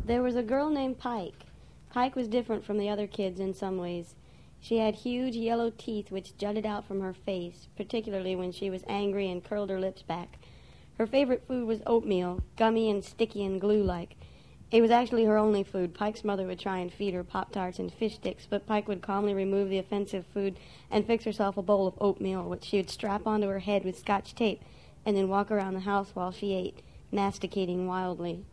There was a girl named Pike. Pike was different from the other kids in some ways. She had huge yellow teeth which jutted out from her face, particularly when she was angry and curled her lips back. Her favorite food was oatmeal, gummy and sticky and glue-like. It was actually her only food. Pike's mother would try and feed her Pop-Tarts and fish sticks, but Pike would calmly remove the offensive food and fix herself a bowl of oatmeal, which she would strap onto her head with Scotch tape, and then walk around the house while she ate, masticating wildly.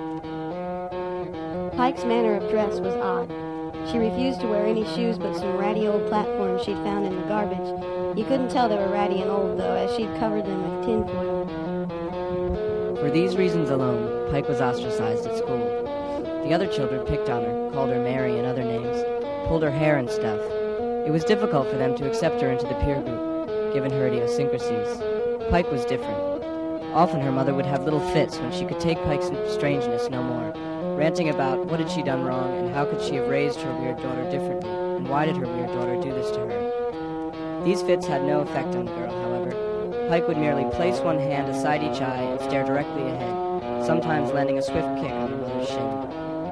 Pike's manner of dress was odd. She refused to wear any shoes but some ratty old platforms she'd found in the garbage. You couldn't tell they were ratty and old, though, as she'd covered them with tinfoil. For these reasons alone, Pike was ostracized at school. The other children picked on her, called her Mary and other names, pulled her hair and stuff. It was difficult for them to accept her into the peer group, given her idiosyncrasies. Pike was different. Often her mother would have little fits when she could take Pike's strangeness no more, ranting about what had she done wrong and how could she have raised her weird daughter differently, and why did her weird daughter do this to her. These fits had no effect on the girl, however. Pike would merely place one hand aside each eye and stare directly ahead, sometimes landing a swift kick on her mother's shin.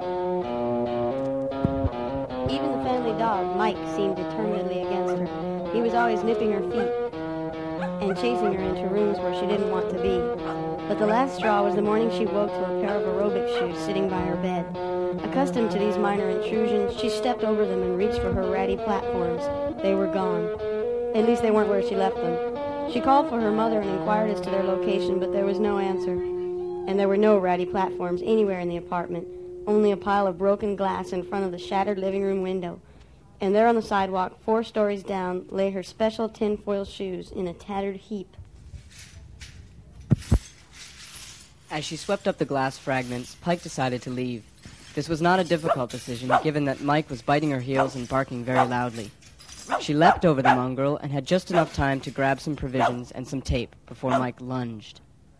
Even the family dog, Mike, seemed determinedly against her. He was always nipping her feet and chasing her into rooms where she didn't want to be. But the last straw was the morning she woke to a pair of aerobic shoes sitting by her bed. Accustomed to these minor intrusions, she stepped over them and reached for her ratty platforms. They were gone. At least they weren't where she left them. She called for her mother and inquired as to their location, but there was no answer. And there were no ratty platforms anywhere in the apartment, only a pile of broken glass in front of the shattered living room window. And there on the sidewalk, 4 stories down, lay her special tinfoil shoes in a tattered heap. As she swept up the glass fragments, Pike decided to leave. This was not a difficult decision, given that Mike was biting her heels and barking very loudly. She leapt over the mongrel and had just enough time to grab some provisions and some tape before Mike lunged.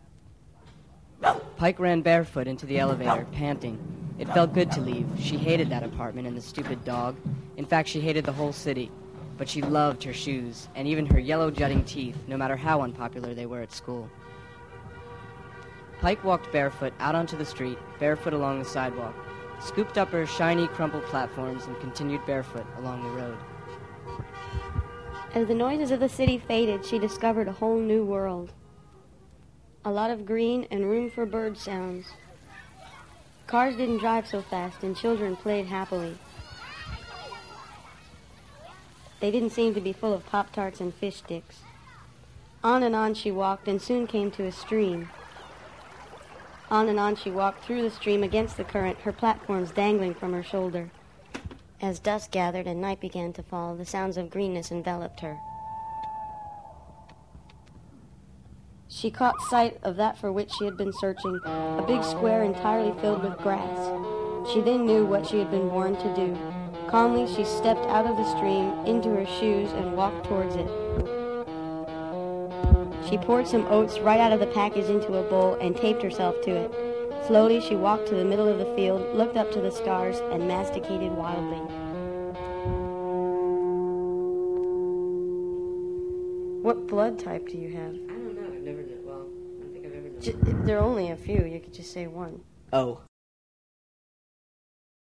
Pike ran barefoot into the elevator, panting. It felt good to leave. She hated that apartment and the stupid dog. In fact, she hated the whole city. But she loved her shoes, and even her yellow jutting teeth, no matter how unpopular they were at school. Pike walked barefoot out onto the street, barefoot along the sidewalk, scooped up her shiny, crumpled platforms, and continued barefoot along the road. As the noises of the city faded, she discovered a whole new world. A lot of green and room for bird sounds. Cars didn't drive so fast, and children played happily. They didn't seem to be full of Pop-Tarts and fish sticks. On and on she walked, and soon came to a stream. On and on she walked through the stream against the current, her platforms dangling from her shoulder. As dusk gathered and night began to fall, the sounds of greenness enveloped her. She caught sight of that for which she had been searching, a big square entirely filled with grass. She then knew what she had been born to do. Calmly, she stepped out of the stream, into her shoes, and walked towards it. She poured some oats right out of the package into a bowl and taped herself to it. Slowly, she walked to the middle of the field, looked up to the stars, and masticated wildly. What blood type do you have? I don't know. I've never done. Well, I don't think I've ever done. There are only a few. You could just say one. Oh.